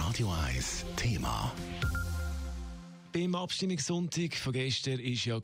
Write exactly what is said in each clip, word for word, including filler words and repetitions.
Radio eins Thema. Beim Abstimmungssonntag von gestern ist ja die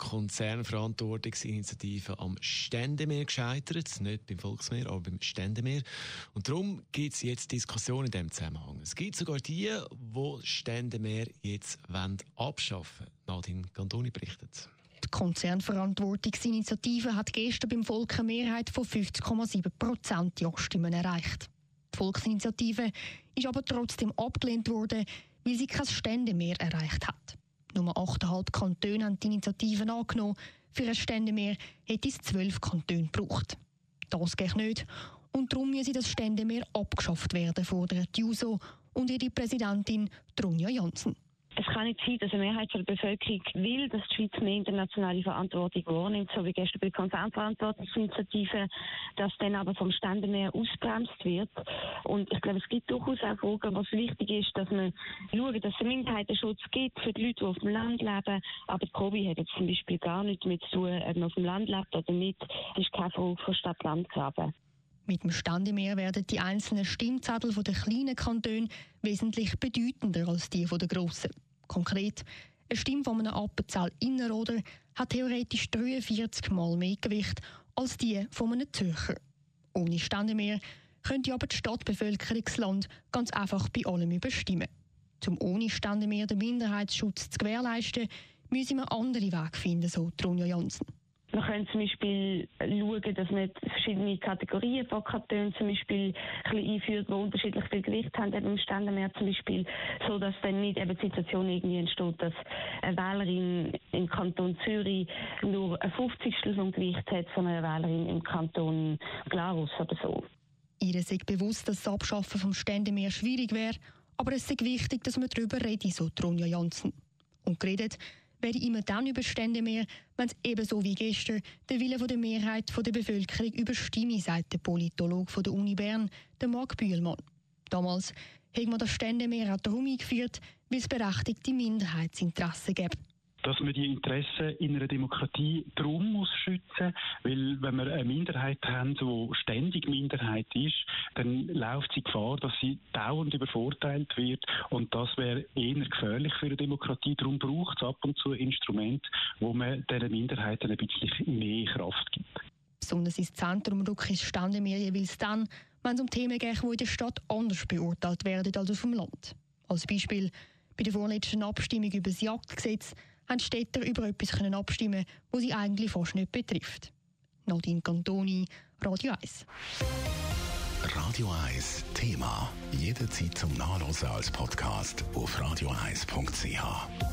Konzernverantwortungsinitiative am Ständemeer gescheitert. Nicht beim Volksmeer, aber beim Ständemeer. Und darum gibt es jetzt Diskussionen in diesem Zusammenhang. Es gibt sogar die, die Ständemeer jetzt abschaffen wollen. Nadine Cantoni berichtet. Die Konzernverantwortungsinitiative hat gestern beim Volk eine Mehrheit von fünfzig Komma sieben Prozent Ja-Stimmen erreicht. Die Volksinitiative ist aber trotzdem abgelehnt worden, weil sie kein Ständemeer erreicht hat. Nur acht Komma fünf Kantone haben die Initiative angenommen. Für ein Ständemeer hätte es zwölf Kantone gebraucht. Das geht nicht. Und darum müsse das Ständemeer abgeschafft werden, fordert die JUSO und ihre Präsidentin Tronja Jansen. Es kann nicht sein, dass eine Mehrheit der Bevölkerung will, dass die Schweiz mehr internationale Verantwortung wahrnimmt, so wie gestern bei der Konzernverantwortungsinitiative, dass dann aber vom Ständemeer ausgebremst wird. Und ich glaube, es gibt durchaus auch Fragen, was wichtig ist, dass man schaut, dass es einen Minderheitenschutz gibt für die Leute, die auf dem Land leben. Aber die Probi hat jetzt zum Beispiel gar nichts damit zu tun, ob man auf dem Land lebt oder nicht. Das ist keine Frage von Stadt-Land-Graben. Mit dem Ständemeer werden die einzelnen Stimmzettel der kleinen Kantone wesentlich bedeutender als die der grossen. Konkret, eine Stimme von einem Appenzell Innerrhoden hat theoretisch dreiundvierzig Mal mehr Gewicht als die von einem Zürcher. Ohne Ständemeer könnte aber die Stadtbevölkerung das Land ganz einfach bei allem überstimmen. Um ohne Ständemeer den Minderheitsschutz zu gewährleisten, müssen wir andere Wege finden, so Tronja Jansen. Man könnte zum Beispiel schauen, dass man verschiedene Kategorien von Kantonen zum Beispiel ein bisschen einführt, die unterschiedlich viel Gewicht haben, eben im Ständemeer zum Beispiel, so dass dann nicht eben die Situation irgendwie entsteht, dass eine Wählerin im Kanton Zürich nur ein Fünfzigstel vom Gewicht hat von einer Wählerin im Kanton Glarus oder so. Ihr ist bewusst, dass das Abschaffen vom Ständemeer schwierig wäre, aber es ist wichtig, dass man darüber redet, so Tronja Jansen. Und geredet werde immer dann über Ständemeer, wenn es ebenso wie gestern der Wille der Mehrheit der Bevölkerung überstimme, sagt der Politologe von der Uni Bern, der Marc Bühlmann. Damals hat man das Ständemeer auch darum eingeführt, weil es berechtigte Minderheitsinteressen gibt. Dass man die Interessen in einer Demokratie darum muss schützen, weil wenn wir eine Minderheit haben, die ständig Minderheit ist, dann läuft sie Gefahr, dass sie dauernd übervorteilt wird, und das wäre eher gefährlich für eine Demokratie. Darum braucht es ab und zu ein Instrument, wo man diesen Minderheiten ein bisschen mehr Kraft gibt. Besonders ins Zentrum rückt das Ständemeer jeweils dann, wenn es um Themen geht, die in der Stadt anders beurteilt werden als auf dem Land. Als Beispiel bei der vorletzten Abstimmung über das Jagdgesetz haben Städter über etwas abstimmen können, das sie eigentlich fast nicht betrifft. Nadine Cantoni, Radio eins. Radio eins Thema. Jederzeit zum Nachlesen als Podcast auf radio eins punkt c h.